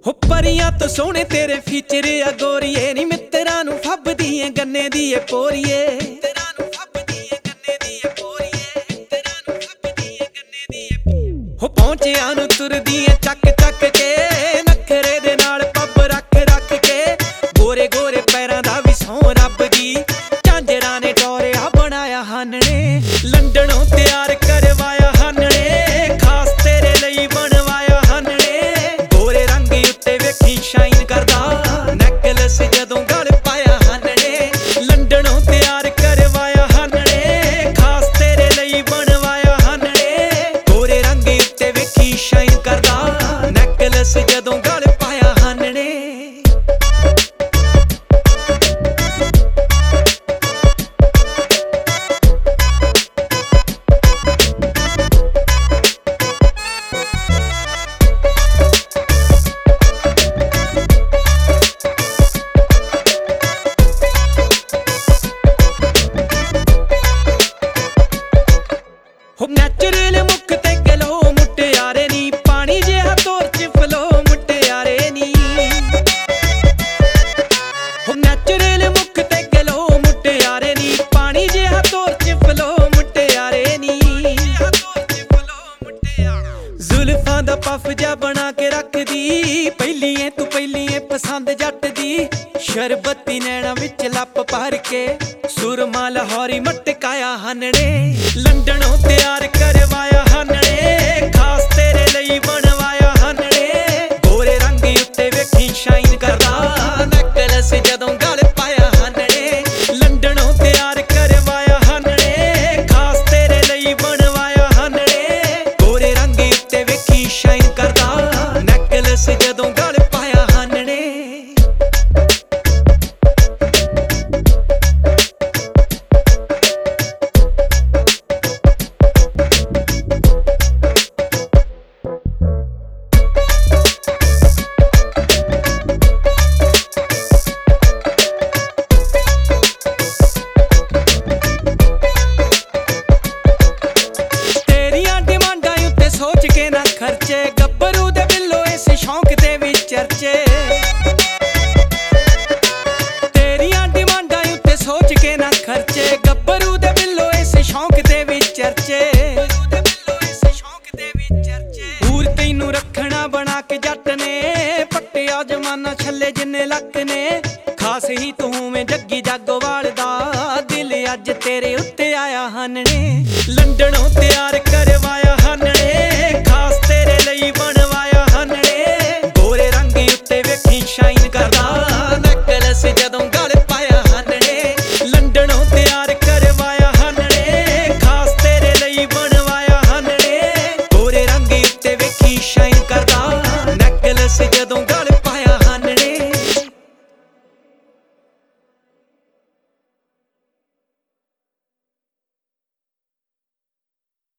हो परियां तो सोने तेरे फीचर आ गोरीए नी मित्रां नूं फब्बदी ऐ गन्ने दी ऐ पोरीए हो पहुंचिया नूं तुरदी ऐ चक चक के नखरे दे नाल पब रख रख के गोरे गोरे पैरां दा वी सौं रब दी झांजरां ने टोरिया बनाया हानने लंडनों तैयार करवाया हानने खास तेरे लई बनवाया हानने गोरे रंग उत्ते वेखी शाइन करदा नेकलेस जदों गल पाया हानने लंडनों तैयार करवाया हानने खास तेरे लई बनवाया हानने गोरे रंग उत्ते वेखी शाइन करदा नेकलेस जदों गल पाया हानने हो नैचुरल मुख ते गलो मुटियारे नी पानी जिहा तोर च फलो मुटियारे नी हो नैचुरल मुख ते गलो मुटियारे नी पानी जिहा तोर च फलो मुटियारे नी जुल्फां दा पफ जा बना के रखदी पहलिए तू पहलिए पसंद जट दी शरबती नैना विच लप भर के सुरमा लाहौरी मटकाया हानने लंडनों तैयार करवाया हानने खास तेरे लई बनवाया हानने गोरे रंग उत्ते वेखी शाइन करदा नेकलेस जदों गल पाया हानने लंडनों तैयार करवाया हानने खास तेरे लई बनवाया हानने गोरे रंग उत्ते वेखी शाइन करदा नेकलेस जदों गल पाया हानने सोच के ना खर्चे गब्बरू दे बिल्लो इस शौक दे विच चर्चे तेरियां डिमांडां उत्ते सोच के ना खर्चे गब्बरू दे बिल्लो इस शौक दे विच चर्चे पूर तैनू रखना बना के जट ने पट्टिया जमाना छल्ले जिन्ने लक ने खास ही तू में जग्गी जागोवाल दा दिल अज तेरे उत्ते आया हानने लंडनों तैयार कर